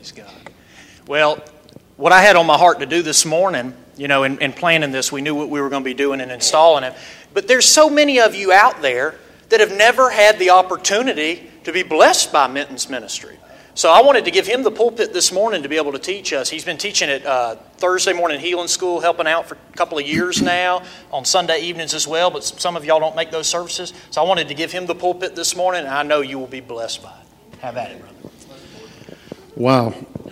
Praise God. Well, what I had on my heart to do this morning, in planning this, we knew what we were going to be doing and installing it. But there's so many of you out there that have never had the opportunity to be blessed by Minton's ministry. So I wanted to give him the pulpit this morning to be able to teach us. He's been teaching at Thursday morning healing school, helping out for a couple of years now, on Sunday evenings as well, but some of y'all don't make those services. So I wanted to give him the pulpit this morning, and I know you will be blessed by it. Have at it, brother. Wow.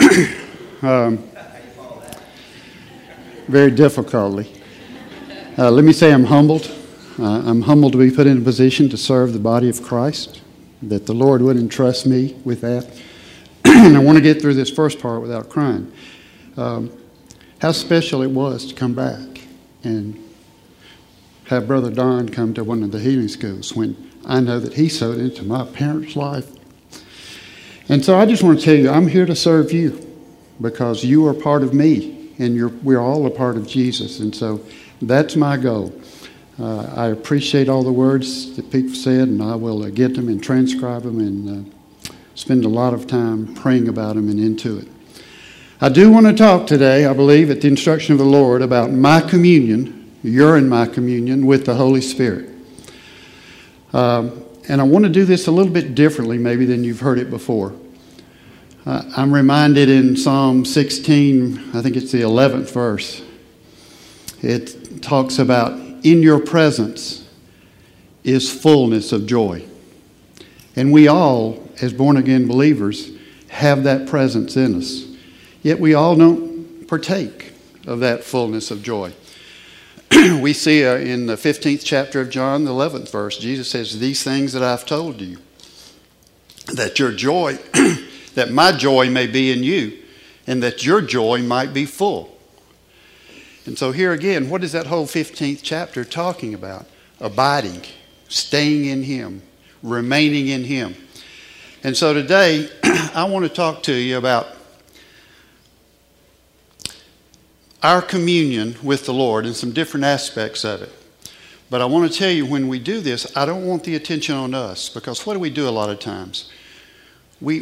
Very difficultly. Let me say I'm humbled. I'm humbled to be put in a position to serve the body of Christ, that the Lord would entrust me with that. And I want to get through this first part without crying. How special it was to come back and have Brother Don come to one of the healing schools when I know that he sowed into my parents' life. And so I just want to tell you, I'm here to serve you because you are part of me, and we're all a part of Jesus. And so that's my goal. I appreciate all the words that people said, and I will get them and transcribe them and spend a lot of time praying about them and into it. I do want to talk today, I believe, at the instruction of the Lord, about my communion, your and my communion with the Holy Spirit. And I want to do this a little bit differently maybe than you've heard it before. I'm reminded in Psalm 16, I think it's the 11th verse, it talks about, in your presence is fullness of joy. And we all, as born-again believers, have that presence in us. Yet we all don't partake of that fullness of joy. We see in the 15th chapter of John, the 11th verse, Jesus says, these things that I've told you, that your joy, that my joy may be in you, and that your joy might be full. And so here again, what is that whole 15th chapter talking about? Abiding, staying in Him, remaining in Him. And so today, I want to talk to you about our communion with the Lord and some different aspects of it. But I want to tell you, when we do this, I don't want the attention on us, because what do we do a lot of times? We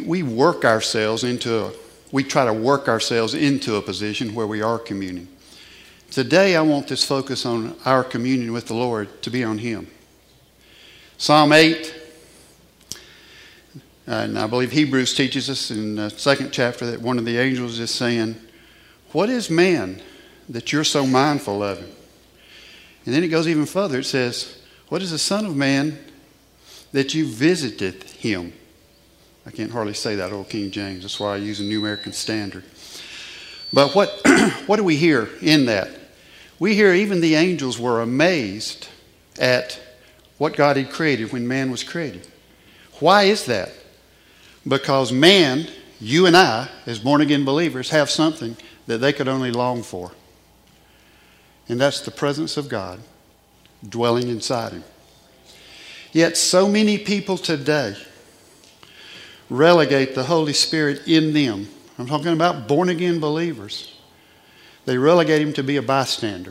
try to work ourselves into a position where we are communing. Today, I want this focus on our communion with the Lord to be on Him. Psalm 8, and I believe Hebrews teaches us in the 2nd chapter that one of the angels is saying, what is man that you're so mindful of him? And then it goes even further. It says, what is the Son of Man that you visited him? I can't hardly say that, old King James. That's why I use a New American Standard. But what do we hear in that? We hear even the angels were amazed at what God had created when man was created. Why is that? Because man, you and I, as born-again believers, have something that they could only long for. And that's the presence of God dwelling inside him. Yet so many people today relegate the Holy Spirit in them. I'm talking about born-again believers. They relegate him to be a bystander.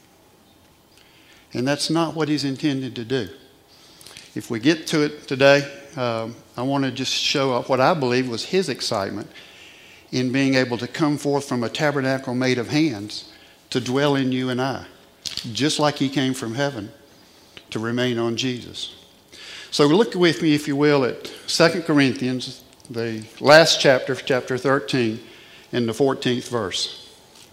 And that's not what he's intended to do. If we get to it today, I want to just show up what I believe was his excitement in being able to come forth from a tabernacle made of hands to dwell in you and I, just like he came from heaven to remain on Jesus. So look with me, if you will, at 2 Corinthians, the last chapter, chapter 13, and the 14th verse.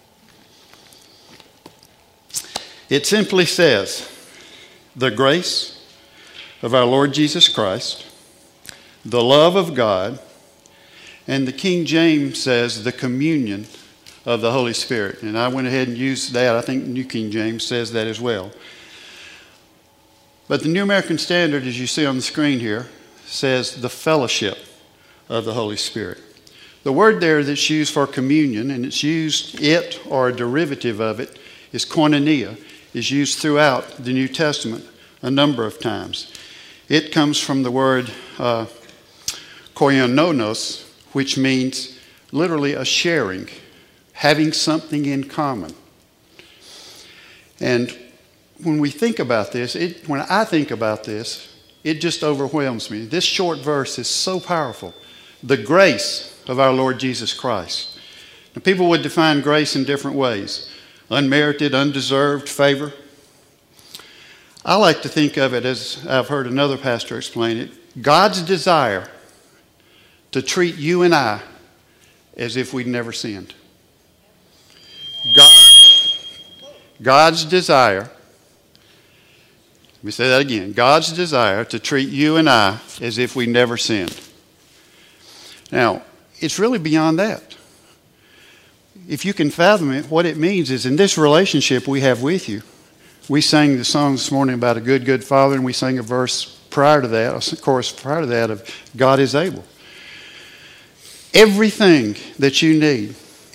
It simply says, the grace of our Lord Jesus Christ, the love of God, and the King James says the communion of the Holy Spirit. And I went ahead and used that. I think New King James says that as well. But the New American Standard, as you see on the screen here, says the fellowship of the Holy Spirit. The word there that's used for communion, and it's used, it or a derivative of it, is koinonia, is used throughout the New Testament a number of times. It comes from the word koinonos, which means literally a sharing, having something in common. And when we think about this, when I think about this, it just overwhelms me. This short verse is so powerful. The grace of our Lord Jesus Christ. Now, people would define grace in different ways. Unmerited, undeserved favor. I like to think of it as I've heard another pastor explain it. God's desire to treat you and I as if we'd never sinned. God's desire, let me say that again. God's desire to treat you and I as if we never sinned. Now, it's really beyond that. If you can fathom it, what it means is in this relationship we have with you, we sang the song this morning about a good, good Father, and we sang a verse prior to that, a chorus prior to that of God is able. Everything that you need,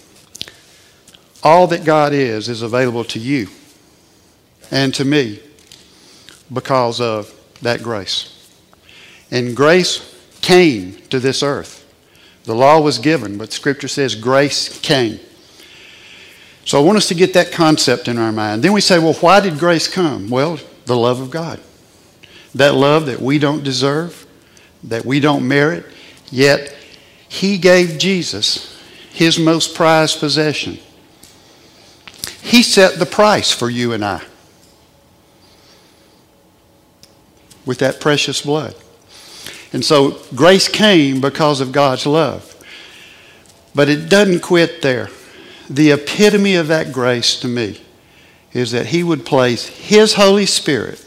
all that God is available to you and to me because of that grace. And grace came to this earth. The law was given, but Scripture says grace came. So I want us to get that concept in our mind. Then we say, well, why did grace come? Well, the love of God. That love that we don't deserve, that we don't merit, yet He gave Jesus His most prized possession. He set the price for you and I with that precious blood. And so grace came because of God's love. But it doesn't quit there. The epitome of that grace to me is that He would place His Holy Spirit,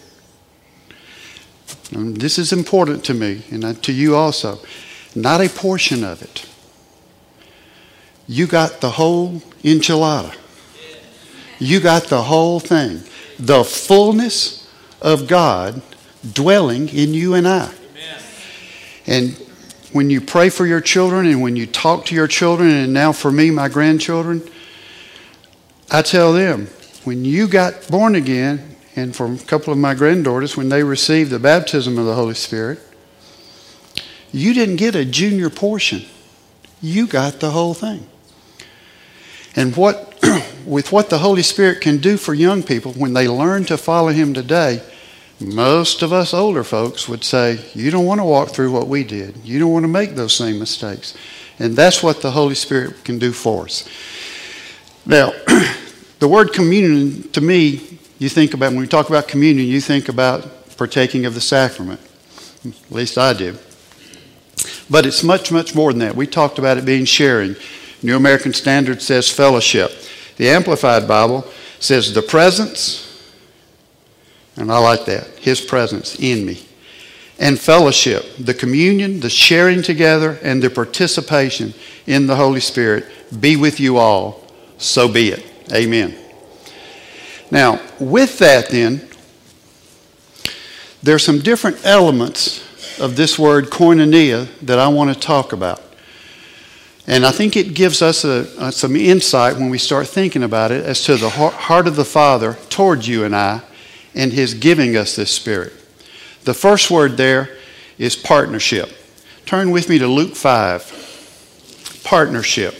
and this is important to me and to you also, not a portion of it. You got the whole enchilada. You got the whole thing. The fullness of God dwelling in you and I. Amen. And when you pray for your children and when you talk to your children, and now for me, my grandchildren, I tell them, when you got born again, and for a couple of my granddaughters, when they received the baptism of the Holy Spirit, you didn't get a junior portion. You got the whole thing. And with what the Holy Spirit can do for young people when they learn to follow Him today, most of us older folks would say, you don't want to walk through what we did. You don't want to make those same mistakes. And that's what the Holy Spirit can do for us. Now, the word communion, to me, you think about, when we talk about communion, you think about partaking of the sacrament. At least I do. But it's much, much more than that. We talked about it being sharing. New American Standard says fellowship. The Amplified Bible says the presence, and I like that, His presence in me. And fellowship, the communion, the sharing together, and the participation in the Holy Spirit be with you all. So be it. Amen. Now, with that then, there are some different elements of this word koinonia that I want to talk about. And I think it gives us some insight when we start thinking about it as to the heart of the Father towards you and I and His giving us this Spirit. The first word there is partnership. Turn with me to Luke 5. Partnership.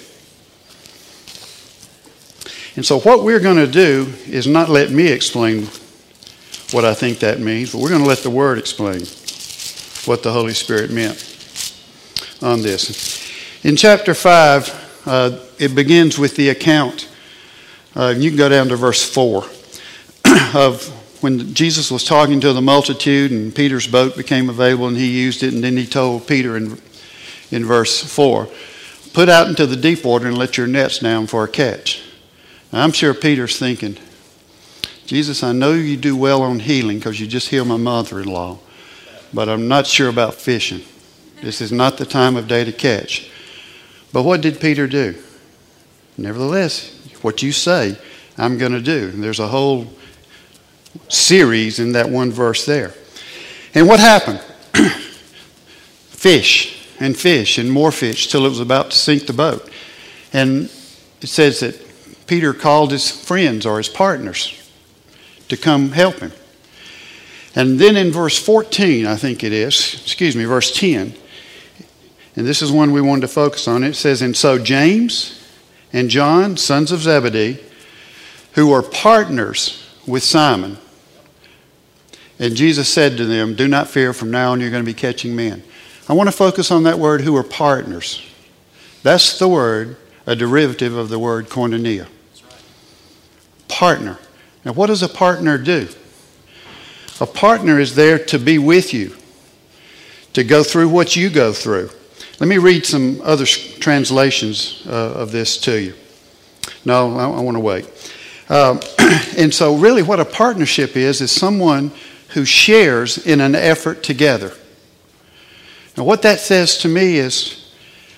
And so what we're going to do is not let me explain what I think that means, but we're going to let the Word explain what the Holy Spirit meant on this. In chapter 5, it begins with the account. You can go down to verse 4 of when Jesus was talking to the multitude and Peter's boat became available and he used it, and then he told Peter in verse 4, put out into the deep water and let your nets down for a catch. Now, I'm sure Peter's thinking, Jesus, I know you do well on healing because you just healed my mother-in-law, but I'm not sure about fishing. This is not the time of day to catch. But what did Peter do? Nevertheless, what you say, I'm going to do. And there's a whole series in that one verse there. And what happened? Fish and more fish till it was about to sink the boat. And it says that Peter called his friends or his partners to come help him. And then in verse 14, I think it is, verse 10, and this is one we wanted to focus on. It says, and so James and John, sons of Zebedee, who were partners with Simon. And Jesus said to them, do not fear, from now on you're going to be catching men. I want to focus on that word, who are partners. That's the word, a derivative of the word koinonia. Partner. Now, what does a partner do? A partner is there to be with you, to go through what you go through. Let me read some other translations of this to you. No, I want to wait. And so really what a partnership is someone who shares in an effort together. Now what that says to me is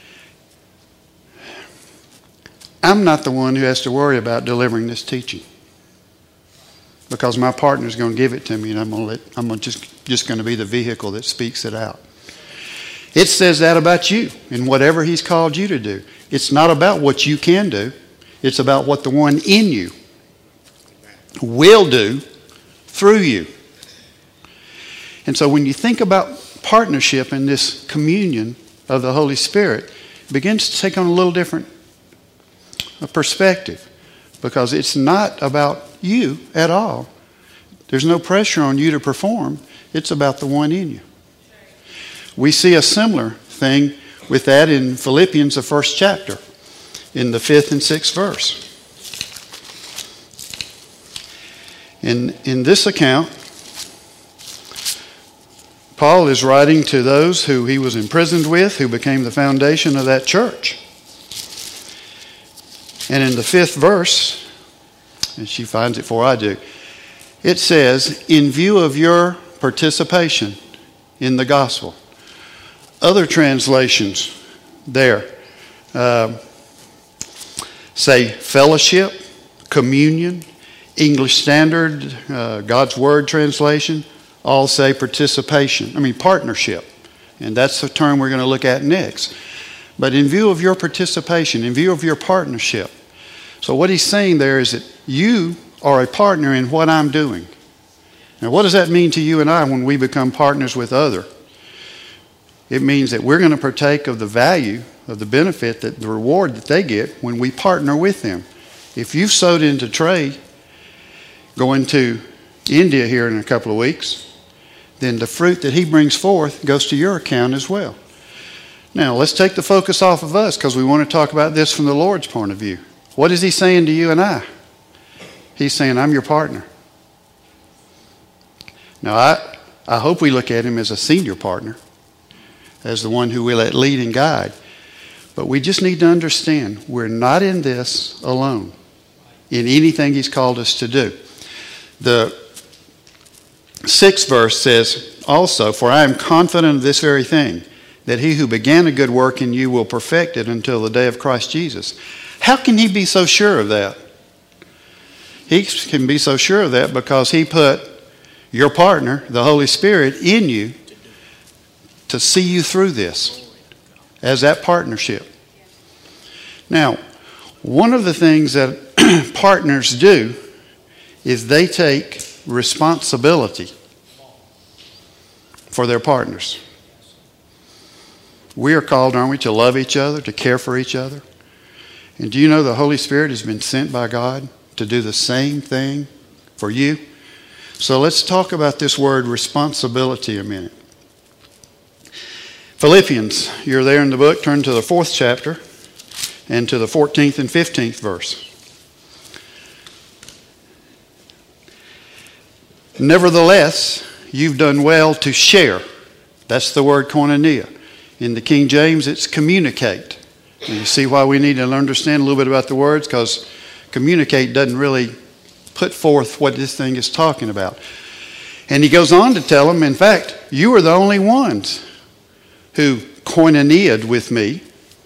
I'm not the one who has to worry about delivering this teaching, because my partner is going to give it to me, and I'm just going to be the vehicle that speaks it out. It says that about you and whatever He's called you to do. It's not about what you can do. It's about what the one in you will do through you. And so when you think about partnership in this communion of the Holy Spirit, it begins to take on a little different perspective, because it's not about you at all. There's no pressure on you to perform. It's about the one in you. We see a similar thing with that in Philippians, the 1st chapter, in the 5th and 6th verse. In this account, Paul is writing to those who he was imprisoned with, who became the foundation of that church. And in the 5th verse, and she finds it before I do, it says, in view of your participation in the gospel. Other translations there say fellowship, communion. English Standard, God's Word translation, all say participation. Partnership. And that's the term we're going to look at next. But in view of your participation, in view of your partnership. So what he's saying there is that you are a partner in what I'm doing. Now what does that mean to you and I when we become partners with others? It means that we're going to partake of the value, of the benefit, that the reward that they get when we partner with them. If you've sowed into Trey going to India here in a couple of weeks, then the fruit that he brings forth goes to your account as well. Now, let's take the focus off of us, because we want to talk about this from the Lord's point of view. What is he saying to you and I? He's saying, I'm your partner. Now, I hope we look at him as a senior partner, as the one who will let lead and guide. But we just need to understand we're not in this alone, in anything he's called us to do. The 6th verse says also, for I am confident of this very thing, that he who began a good work in you will perfect it until the day of Christ Jesus. How can he be so sure of that? He can be so sure of that because he put your partner, the Holy Spirit, in you to see you through this as that partnership. Now, one of the things that partners do is they take responsibility for their partners. We are called, aren't we, to love each other, to care for each other? And do you know the Holy Spirit has been sent by God to do the same thing for you? So let's talk about this word responsibility a minute. Philippians, you're there in the book, turn to the 4th chapter and to the 14th and 15th verse. Nevertheless, you've done well to share. That's the word koinonia. In the King James, it's communicate. And you see why we need to understand a little bit about the words, because communicate doesn't really put forth what this thing is talking about. And he goes on to tell them, in fact, you are the only ones who koinonia'd with me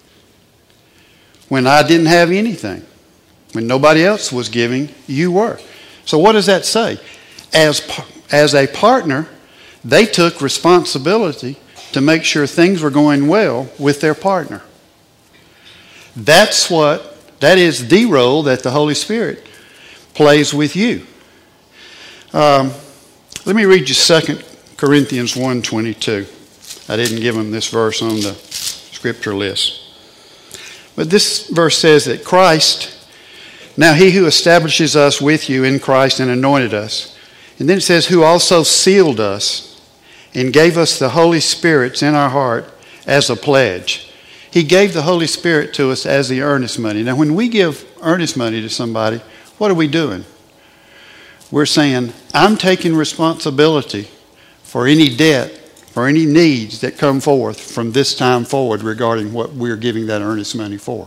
when I didn't have anything. When nobody else was giving, you were. So what does that say? As a partner, they took responsibility to make sure things were going well with their partner. That is the role that the Holy Spirit plays with you. Let me read you 2 Corinthians 1:22. I didn't give them this verse on the scripture list. But this verse says that Christ, now he who establishes us with you in Christ and anointed us, and then it says, who also sealed us and gave us the Holy Spirit in our heart as a pledge. He gave the Holy Spirit to us as the earnest money. Now, when we give earnest money to somebody, what are we doing? We're saying, I'm taking responsibility for any debt, for any needs that come forth from this time forward regarding what we're giving that earnest money for.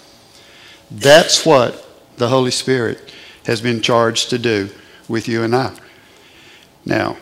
That's what the Holy Spirit has been charged to do with you and I. Now,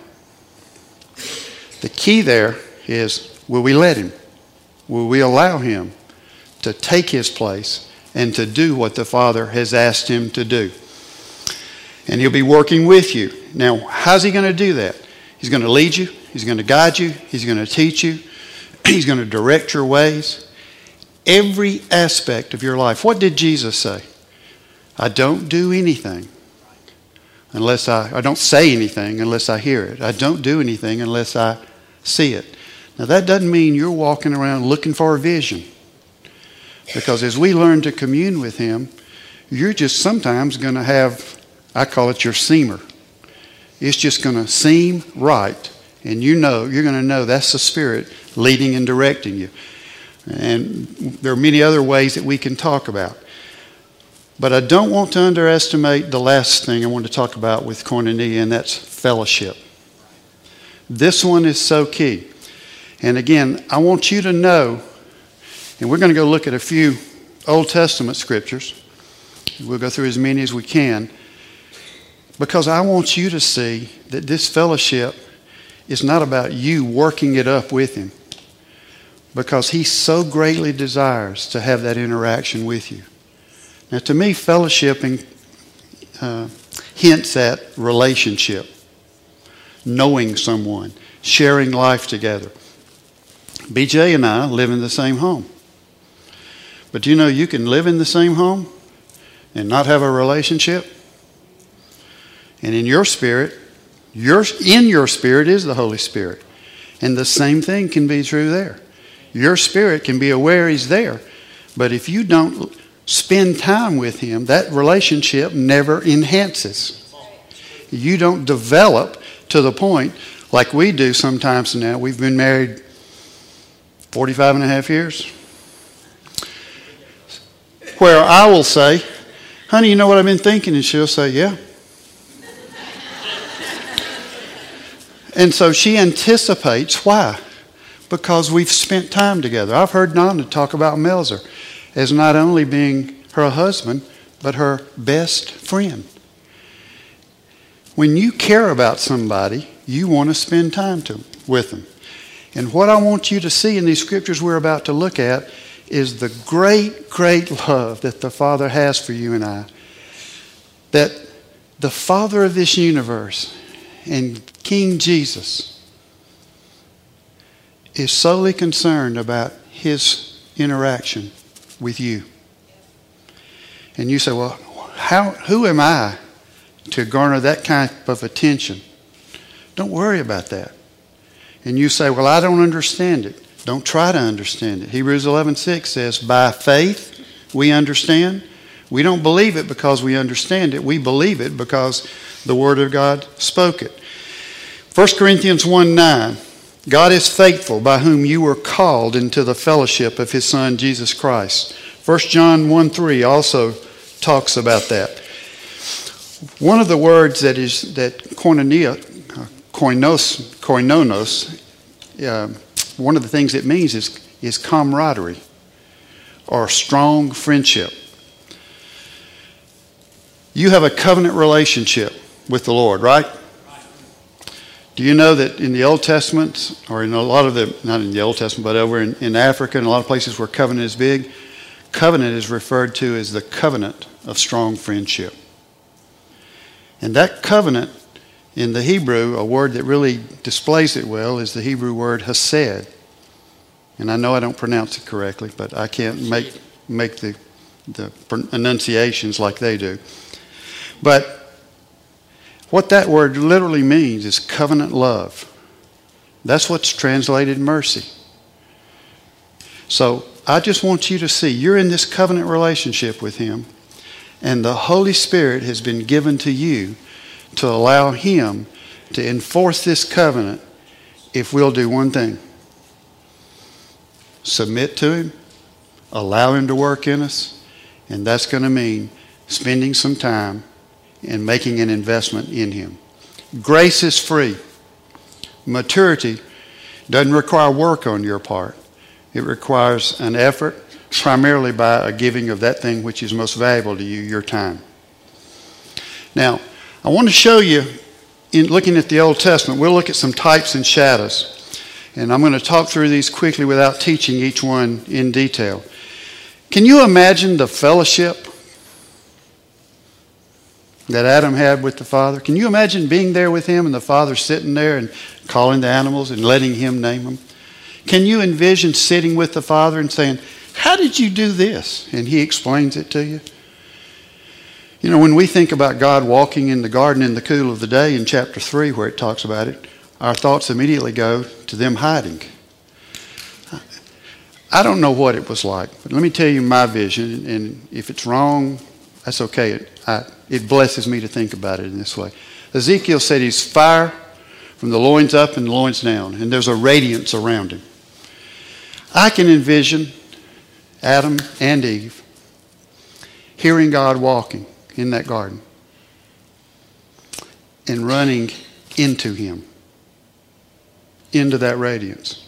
the key there is, will we let him? Will we allow him to take his place and to do what the Father has asked him to do? And he'll be working with you. Now, how's he going to do that? He's going to lead you. He's going to guide you. He's going to teach you. He's going to direct your ways. Every aspect of your life. What did Jesus say? I don't do anything unless I don't say anything unless I hear it. I don't do anything unless I see it. Now, that doesn't mean you're walking around looking for a vision. Because as we learn to commune with him, you're just sometimes going to have, I call it your seamer. It's just going to seem right. And you're going to know that's the Spirit leading and directing you. And there are many other ways that we can talk about. But I don't want to underestimate the last thing I want to talk about with koinonia, and that's fellowship. This one is so key. And again, I want you to know, and we're going to go look at a few Old Testament scriptures. We'll go through as many as we can. Because I want you to see that this fellowship is not about you working it up with him. Because he so greatly desires to have that interaction with you. Now, to me, fellowshipping hints at relationship. Knowing someone. Sharing life together. BJ and I live in the same home. But do you know you can live in the same home and not have a relationship? And in your spirit is the Holy Spirit. And the same thing can be true there. Your spirit can be aware he's there. But if you don't spend time with him, that relationship never enhances. You don't develop to the point like we do sometimes now. We've been married 45 and a half years. Where I will say, honey, you know what I've been thinking? And she'll say, yeah. And so she anticipates. Why? Because we've spent time together. I've heard Nana talk about Melzer as not only being her husband, but her best friend. When you care about somebody, you want to spend time with them. And what I want you to see in these scriptures we're about to look at is the great, great love that the Father has for you and I. That the Father of this universe and King Jesus is solely concerned about his interaction with you. And you say, well, who am I to garner that kind of attention? Don't worry about that. And you say, well, I don't understand it. Don't try to understand it. Hebrews 11:6 says, by faith we understand. We don't believe it because we understand it. We believe it because the Word of God spoke it. 1 Corinthians 1:9, God is faithful, by whom you were called into the fellowship of his Son, Jesus Christ. 1 John 1:3 also talks about that. One of the words that koinonos, one of the things it means is camaraderie or strong friendship. You have a covenant relationship with the Lord, right? Do you know that in the Old Testament, or in a lot of the, not in the Old Testament, but over in Africa and a lot of places where covenant is big, covenant is referred to as the covenant of strong friendship. And that covenant in the Hebrew, a word that really displays it well, is the Hebrew word hesed. And I know I don't pronounce it correctly, but I can't make the enunciations like they do. But what that word literally means is covenant love. That's what's translated mercy. So I just want you to see, you're in this covenant relationship with him, and the Holy Spirit has been given to you to allow him to enforce this covenant if we'll do one thing. Submit to him, allow Him to work in us, and that's going to mean spending some time and making an investment in Him. Grace is free. Maturity doesn't require work on your part. It requires an effort, primarily by a giving of that thing which is most valuable to you, your time. Now, I want to show you, in looking at the Old Testament, we'll look at some types and shadows. And I'm going to talk through these quickly without teaching each one in detail. Can you imagine the fellowship that Adam had with the Father? Can you imagine being there with him and the Father sitting there and calling the animals and letting him name them? Can you envision sitting with the Father and saying, how did you do this? And he explains it to you. You know, when we think about God walking in the garden in the cool of the day in chapter 3 where it talks about it, our thoughts immediately go to them hiding. I don't know what it was like, but let me tell you my vision, and if it's wrong, that's okay. It blesses me to think about it in this way. Ezekiel said he's fire from the loins up and the loins down, and there's a radiance around him. I can envision Adam and Eve hearing God walking in that garden and running into Him, into that radiance.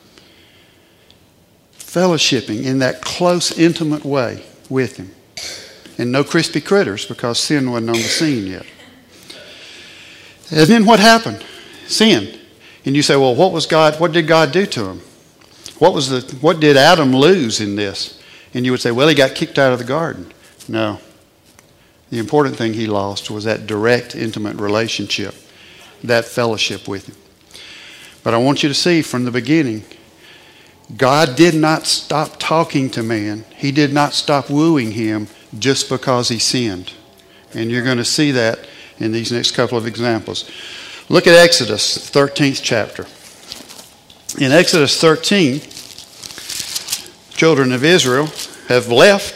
Fellowshipping in that close, intimate way with Him. And no crispy critters because sin wasn't on the scene yet. And then what happened? Sin. And you say, well, what did God do to him? What did Adam lose in this? And you would say, well, he got kicked out of the garden. No. The important thing he lost was that direct, intimate relationship, that fellowship with Him. But I want you to see from the beginning, God did not stop talking to man. He did not stop wooing him just because he sinned. And you're going to see that in these next couple of examples. Look at Exodus, 13th chapter. In Exodus 13, children of Israel have left.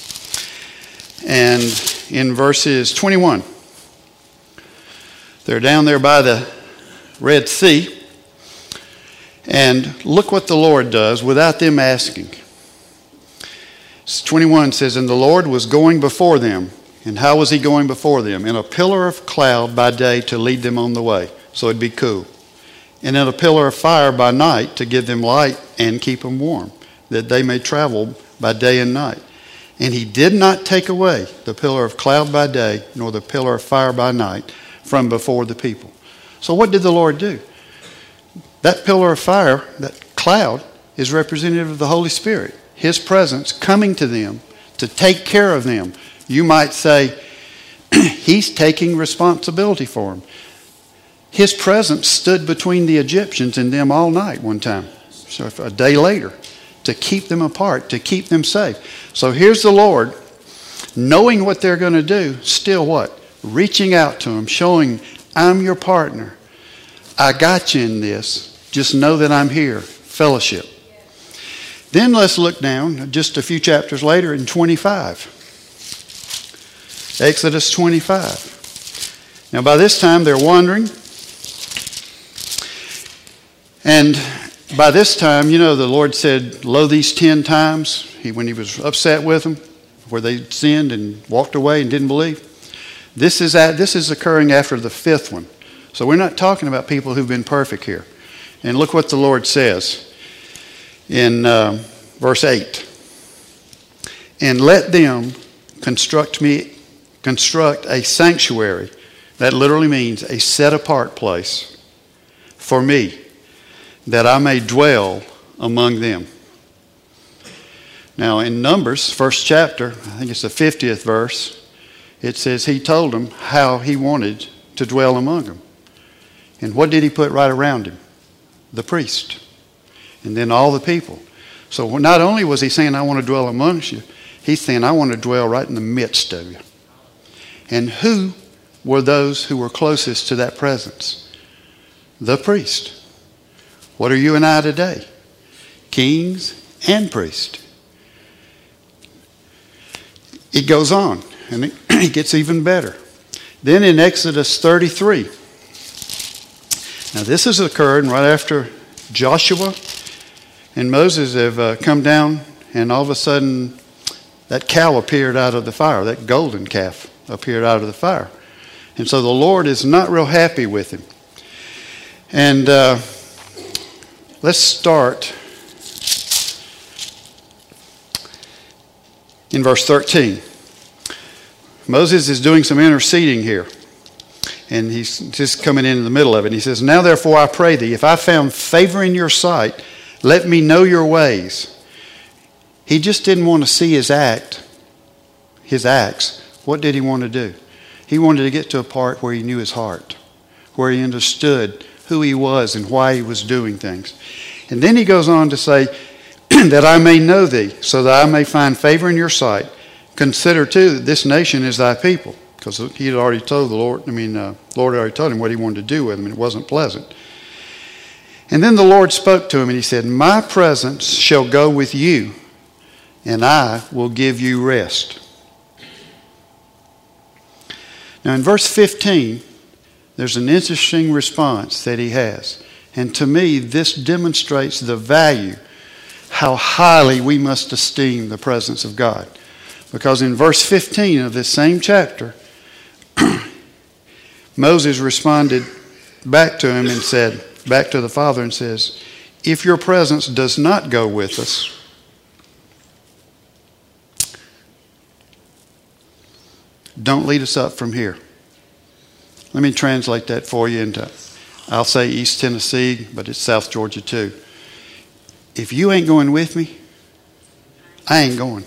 And in verses 21, they're down there by the Red Sea. And look what the Lord does without them asking. 21 says, and the Lord was going before them. And how was He going before them? In a pillar of cloud by day to lead them on the way, so it'd be cool. And in a pillar of fire by night to give them light and keep them warm, that they may travel by day and night. And He did not take away the pillar of cloud by day, nor the pillar of fire by night from before the people. So what did the Lord do? That pillar of fire, that cloud, is representative of the Holy Spirit. His presence coming to them to take care of them. You might say, He's taking responsibility for them. His presence stood between the Egyptians and them all night one time. So a day later, to keep them apart, to keep them safe. So here's the Lord, knowing what they're going to do, still what? Reaching out to them, showing, I'm your partner. I got you in this. Just know that I'm here. Fellowship. Then let's look down just a few chapters later in 25. Exodus 25. Now by this time they're wandering. And by this time, you know, the Lord said, lo, these 10 times, when He was upset with them, where they sinned and walked away and didn't believe. This is occurring after the 5th one. So we're not talking about people who've been perfect here. And look what the Lord says in verse 8. And let them construct a sanctuary. That literally means a set apart place for me, that I may dwell among them. Now in Numbers, 1st chapter, I think it's the 50th verse, it says He told them how He wanted to dwell among them. And what did He put right around Him? The priest. And then all the people. So not only was He saying, I want to dwell amongst you, He's saying, I want to dwell right in the midst of you. And who were those who were closest to that presence? The priest. What are you and I today? Kings and priests. It goes on, and it gets even better. Then in Exodus 33, now this has occurred right after Joshua and Moses have come down and all of a sudden that cow appeared out of the fire. That golden calf appeared out of the fire. And so the Lord is not real happy with him. And let's start in verse 13. Moses is doing some interceding here. And he's just coming in the middle of it. He says, "Now therefore I pray thee, if I found favor in your sight, let me know your ways." He just didn't want to see his acts. What did he want to do? He wanted to get to a part where he knew his heart, where he understood who he was and why he was doing things. And then he goes on to say, "That I may know thee, so that I may find favor in your sight. Consider too that this nation is thy people." Because he had already told the Lord, Lord had already told him what he wanted to do with him, and it wasn't pleasant. And then the Lord spoke to him, and he said, "My presence shall go with you, and I will give you rest." Now in verse 15, there's an interesting response that he has. And to me, this demonstrates the value, how highly we must esteem the presence of God. Because in verse 15 of this same chapter, Moses responded back to him and said, back to the Father and says, "If your presence does not go with us, don't lead us up from here." Let me translate that for you into, I'll say East Tennessee, but it's South Georgia too. If you ain't going with me, I ain't going.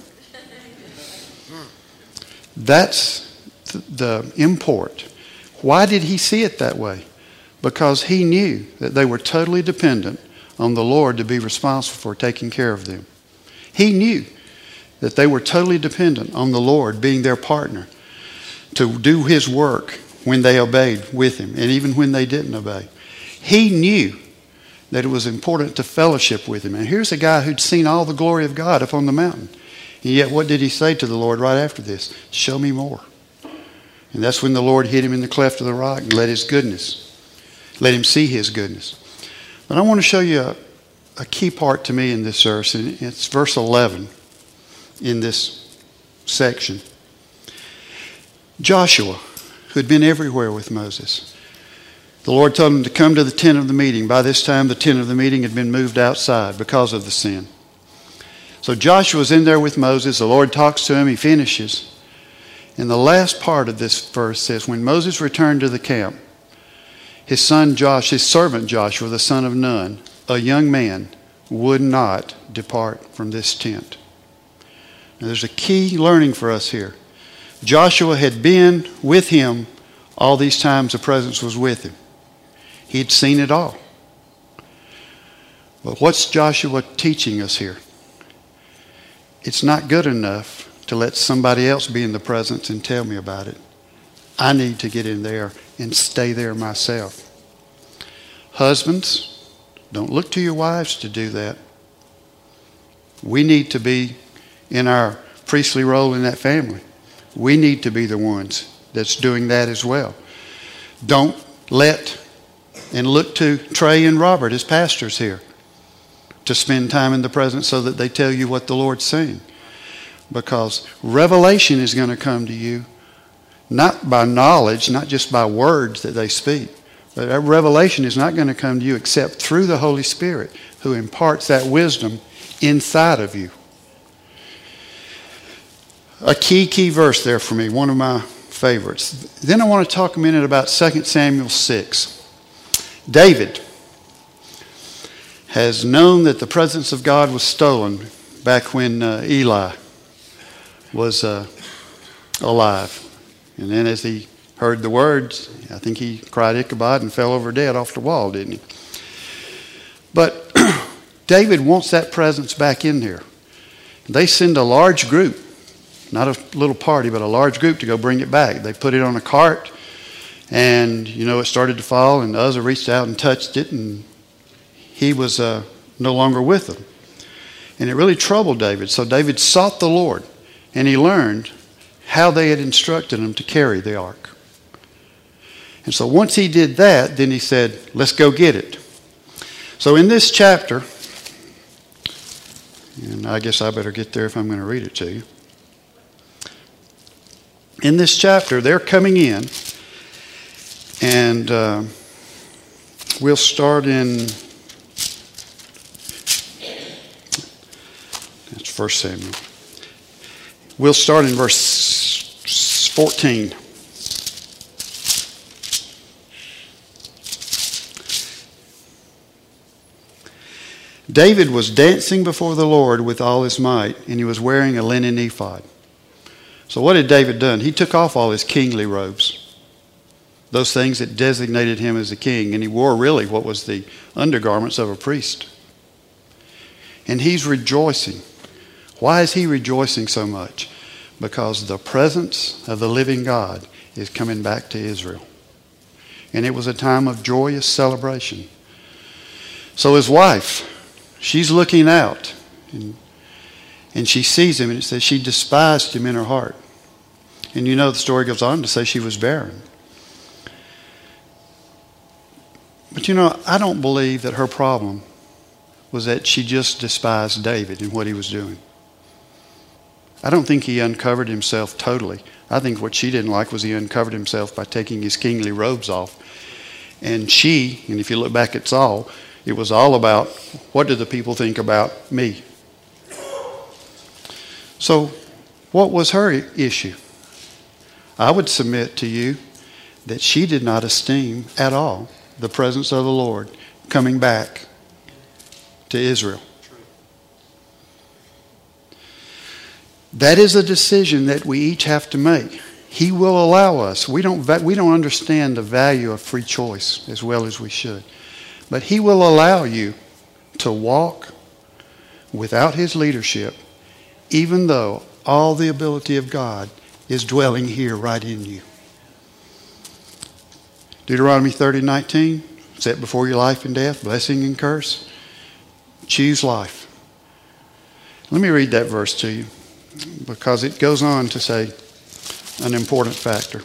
That's the import. Why did he see it that way? Because he knew that they were totally dependent on the Lord to be responsible for taking care of them. He knew that they were totally dependent on the Lord being their partner to do his work when they obeyed with him and even when they didn't obey. He knew that it was important to fellowship with him. And here's a guy who'd seen all the glory of God up on the mountain. And yet what did he say to the Lord right after this? "Show me more." And that's when the Lord hit him in the cleft of the rock and let him see his goodness. But I want to show you a key part to me in this verse, and it's verse 11 in this section. Joshua, who had been everywhere with Moses, the Lord told him to come to the tent of the meeting. By this time, the tent of the meeting had been moved outside because of the sin. So Joshua's in there with Moses. The Lord talks to him. He finishes. And the last part of this verse says, when Moses returned to the camp, his servant Joshua, the son of Nun, a young man, would not depart from this tent. Now there's a key learning for us here. Joshua had been with him all these times the presence was with him. He had seen it all. But what's Joshua teaching us here? It's not good enough to let somebody else be in the presence and tell me about it. I need to get in there and stay there myself. Husbands, don't look to your wives to do that. We need to be in our priestly role in that family. We need to be the ones that's doing that as well. Don't let and look to Trey and Robert as pastors here to spend time in the presence so that they tell you what the Lord's saying. Because revelation is going to come to you not by knowledge, not just by words that they speak. But that revelation is not going to come to you except through the Holy Spirit who imparts that wisdom inside of you. A key verse there for me, one of my favorites. Then I want to talk a minute about 2 Samuel 6. David has known that the presence of God was stolen back when Eli was alive. And then as he heard the words, I think he cried Ichabod and fell over dead off the wall, didn't he? But David wants that presence back in here. They send a large group, not a little party, but a large group to go bring it back. They put it on a cart, and it started to fall, and Uzzah reached out and touched it, and he was no longer with them. And it really troubled David. So David sought the Lord, and he learned how they had instructed him to carry the ark. And so once he did that, then he said, let's go get it. So in this chapter, And I guess I better get there if I'm going to read it to you. In this chapter, they're coming in, and we'll start in, that's 1 Samuel. We'll start in verse 14. David was dancing before the Lord with all his might, and he was wearing a linen ephod. So what had David done? He took off all his kingly robes, those things that designated him as a king, and he wore really what was the undergarments of a priest. And he's rejoicing. Why is he rejoicing so much? Because the presence of the living God is coming back to Israel. And it was a time of joyous celebration. So his wife, she's looking out, and she sees him, and it says she despised him in her heart. And you know the story goes on to say she was barren. But you know, I don't believe that her problem was that she just despised David and what he was doing. I don't think he uncovered himself totally. I think what she didn't like was he uncovered himself by taking his kingly robes off. And she, and if you look back at Saul, it was all about, what do the people think about me? So, what was her issue? I would submit to you that she did not esteem at all the presence of the Lord coming back to Israel. That is a decision that we each have to make. He will allow us. We don't understand the value of free choice as well as we should. But He will allow you to walk without His leadership, even though all the ability of God is dwelling here right in you. Deuteronomy 30:19, set before you life and death, blessing and curse. Choose life. Let me read that verse to you, because it goes on to say an important factor.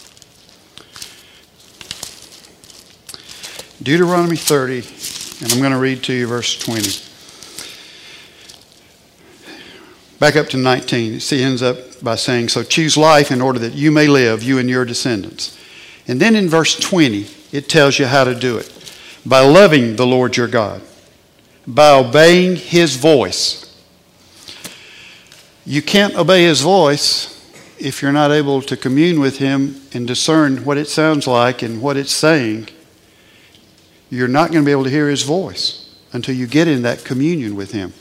Deuteronomy 30, and I'm going to read to you verse 20. Back up to 19. It ends up by saying, so choose life in order that you may live, you and your descendants. And then in verse 20, it tells you how to do it. By loving the Lord your God. By obeying His voice. You can't obey His voice if you're not able to commune with Him and discern what it sounds like and what it's saying. You're not going to be able to hear His voice until you get in that communion with Him.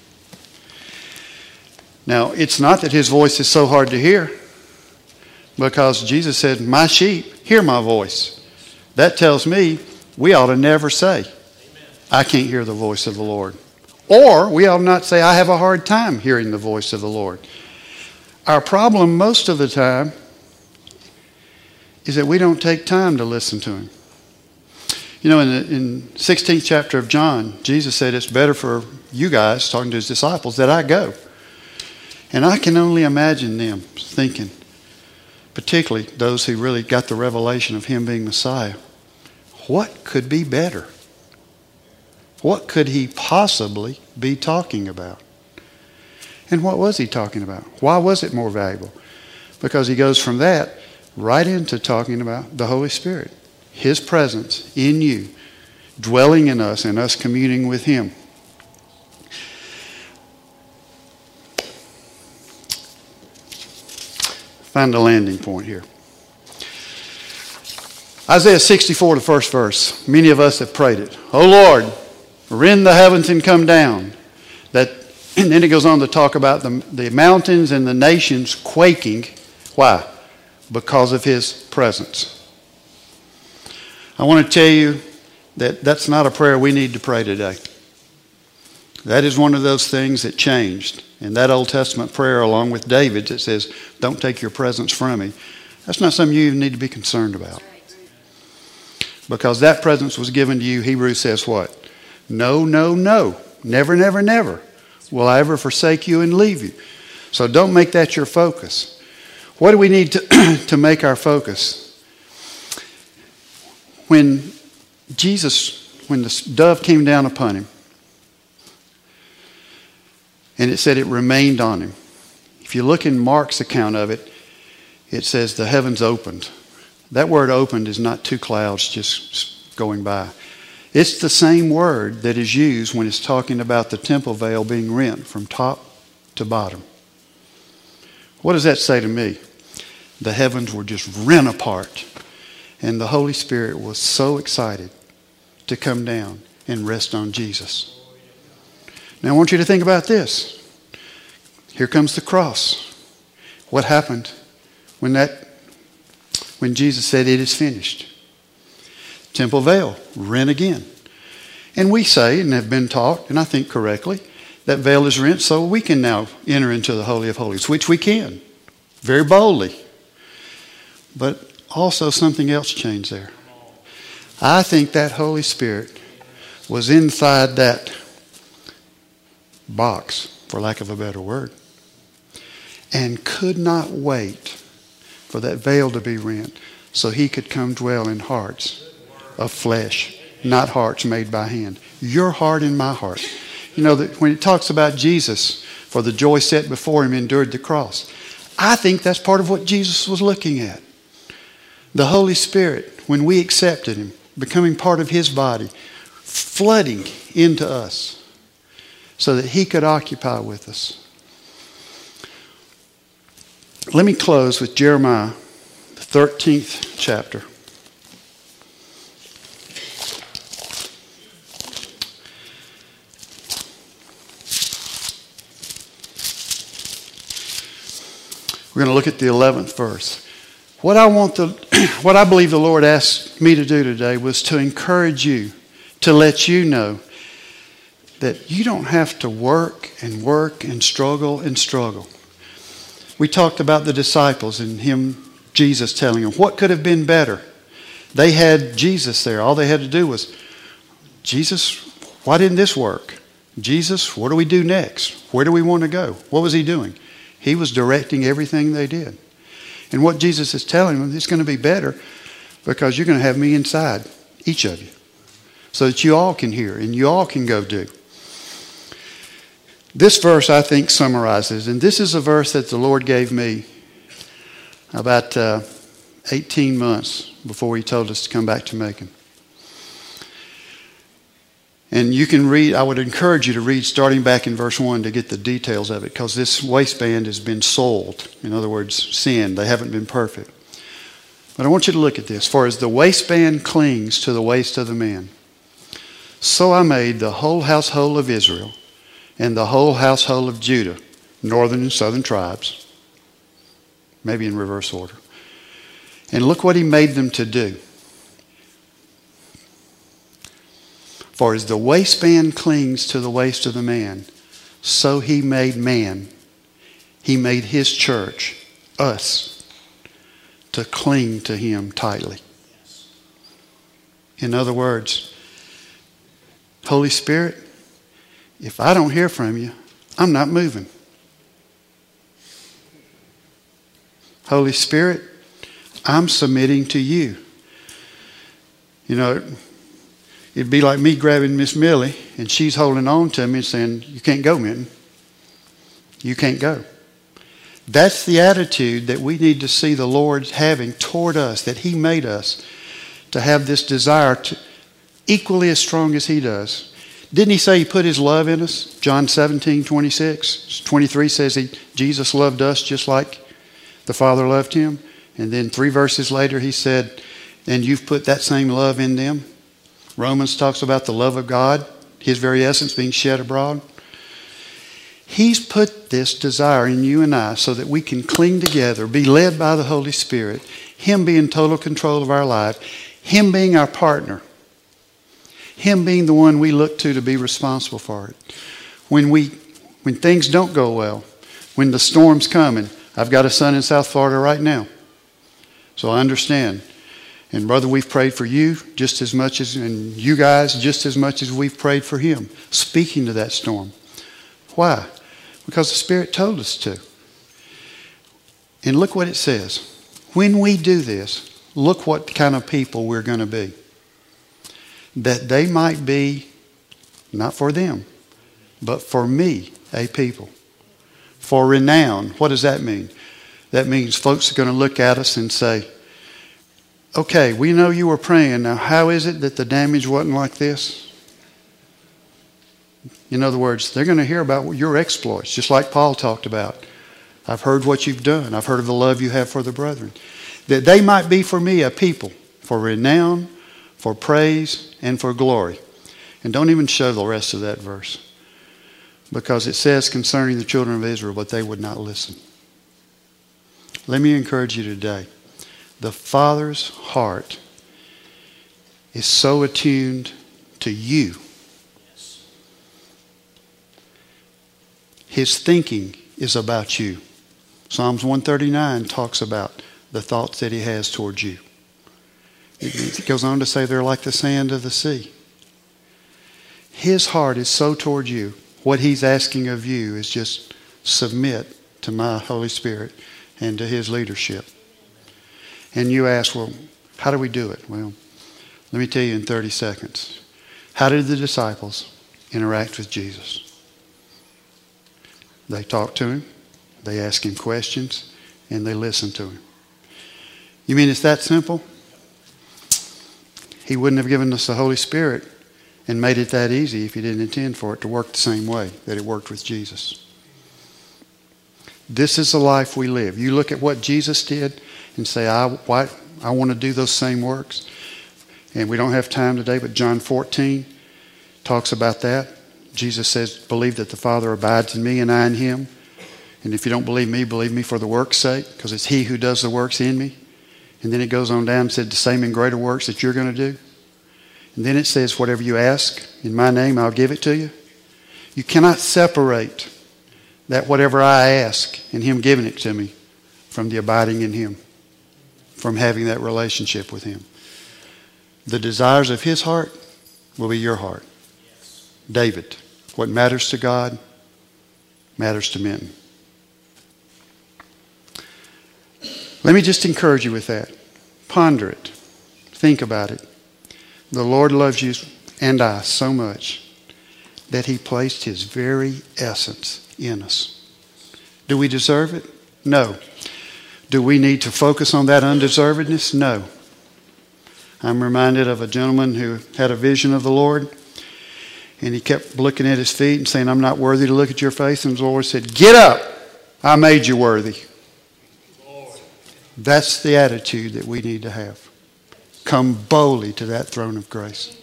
Now, it's not that His voice is so hard to hear, because Jesus said, my sheep hear my voice. That tells me we ought to never say, I can't hear the voice of the Lord. Or we ought not say, I have a hard time hearing the voice of the Lord. Our problem most of the time is that we don't take time to listen to Him. You know, in the 16th chapter of John, Jesus said it's better for you guys, talking to His disciples, that I go. And I can only imagine them thinking, particularly those who really got the revelation of Him being Messiah, what could be better? What could He possibly be talking about? And what was He talking about? Why was it more valuable? Because He goes from that right into talking about the Holy Spirit. His presence in you, dwelling in us and us communing with Him. Find a landing point here. Isaiah 64, the first verse. Many of us have prayed it. O Lord, rend the heavens and come down. And then it goes on to talk about the mountains and the nations quaking. Why? Because of His presence. I want to tell you that that's not a prayer we need to pray today. That is one of those things that changed. And that Old Testament prayer, along with David's, that says, don't take your presence from me. That's not something you even need to be concerned about. Because that presence was given to you, Hebrews says what? No, no, no. Never, never, never will I ever forsake you and leave you. So don't make that your focus. What do we need to make our focus? When the dove came down upon Him, And it said it remained on him. If you look in Mark's account of it, it says the heavens opened. That word opened is not two clouds just going by. It's the same word that is used when it's talking about the temple veil being rent from top to bottom. What does that say to me? The heavens were just rent apart. And the Holy Spirit was so excited to come down and rest on Jesus. Now I want you to think about this. Here comes the cross. What happened when Jesus said it is finished? Temple veil, rent again. And we say, and have been taught, and I think correctly, that veil is rent so we can now enter into the Holy of Holies, which we can, very boldly. But also something else changed there. I think that Holy Spirit was inside that box, for lack of a better word, and could not wait for that veil to be rent so he could come dwell in hearts of flesh, not hearts made by hand. Your heart and my heart. You know, that when it talks about Jesus, for the joy set before him, endured the cross, I think that's part of what Jesus was looking at. The Holy Spirit, when we accepted him, becoming part of his body, flooding into us so that he could occupy with us. Let me close with Jeremiah, the 13th chapter. We're going to look at the 11th verse. What I believe the Lord asked me to do today was to encourage you, to let you know that you don't have to work and struggle and struggle. We talked about the disciples and Jesus telling them what could have been better. They had Jesus there. All they had to do was, Jesus, why didn't this work? Jesus, what do we do next? Where do we want to go? What was he doing? He was directing everything they did. And what Jesus is telling them, it's going to be better because you're going to have me inside, each of you, so that you all can hear and you all can go do. This verse, I think, summarizes, and this is a verse that the Lord gave me about 18 months before he told us to come back to Macon. And you can read, I would encourage you to read starting back in verse 1 to get the details of it, because this waistband has been soiled. In other words, sin. They haven't been perfect. But I want you to look at this. For as the waistband clings to the waist of the man, so I made the whole household of Israel and the whole household of Judah, northern and southern tribes, maybe in reverse order. And look what he made them to do. For as the waistband clings to the waist of the man, so he made man. He made his church, us, to cling to him tightly. In other words, Holy Spirit, if I don't hear from you, I'm not moving. Holy Spirit, I'm submitting to you. You know, it'd be like me grabbing Miss Millie and she's holding on to me and saying, you can't go, Minton. You can't go. That's the attitude that we need to see the Lord having toward us, that he made us to have this desire to equally as strong as he does. Didn't he say he put his love in us? John 17:26. 23 says Jesus loved us just like the Father loved him. And then 3 verses later he said, and you've put that same love in them. Romans talks about the love of God, his very essence being shed abroad. He's put this desire in you and I so that we can cling together, be led by the Holy Spirit, him being total control of our life, him being our partner, him being the one we look to be responsible for it. When things don't go well, when the storm's coming, I've got a son in South Florida right now, so I understand. And brother, we've prayed for you just as much as, and you guys just as much as we've prayed for him, speaking to that storm. Why? Because the Spirit told us to. And look what it says. When we do this, look what kind of people we're going to be. That they might be, not for them, but for me, A people. For renown. What does that mean? That means folks are going to look at us and say, okay, we know you were praying. Now, how is it that the damage wasn't like this? In other words, they're going to hear about your exploits, just like Paul talked about. I've heard what you've done. I've heard of the love you have for the brethren. That they might be for me a people, for renown, for praise, and for glory. And don't even show the rest of that verse. Because it says concerning the children of Israel, but they would not listen. Let me encourage you today. The Father's heart is so attuned to you. His thinking is about you. Psalms 139 talks about the thoughts that he has towards you. It goes on to say they're like the sand of the sea. His heart is so towards you. What he's asking of you is just submit to my Holy Spirit and to his leadership. And you ask, well, how do we do it? Well, let me tell you in 30 seconds. How did the disciples interact with Jesus? They talked to him, they asked him questions, and they listened to him. You mean it's that simple? He wouldn't have given us the Holy Spirit and made it that easy if he didn't intend for it to work the same way that it worked with Jesus. This is the life we live. You look at what Jesus did and say, I want to do those same works. And we don't have time today, but John 14 talks about that. Jesus says, believe that the Father abides in me and I in him. And if you don't believe me for the work's sake, because it's he who does the works in me. And then it goes on down and said, the same and greater works that you're going to do. And then it says, whatever you ask in my name, I'll give it to you. You cannot separate that whatever I ask and him giving it to me from the abiding in him, from having that relationship with him. The desires of his heart will be your heart. David, what matters to God matters to men. Let me just encourage you with that. Ponder it. Think about it. The Lord loves you and I so much that he placed his very essence in us. Do we deserve it? No. Do we need to focus on that undeservedness? No. I'm reminded of a gentleman who had a vision of the Lord, and he kept looking at his feet and saying, I'm not worthy to look at your face. And the Lord said, get up. I made you worthy. Lord. That's the attitude that we need to have. Come boldly to that throne of grace.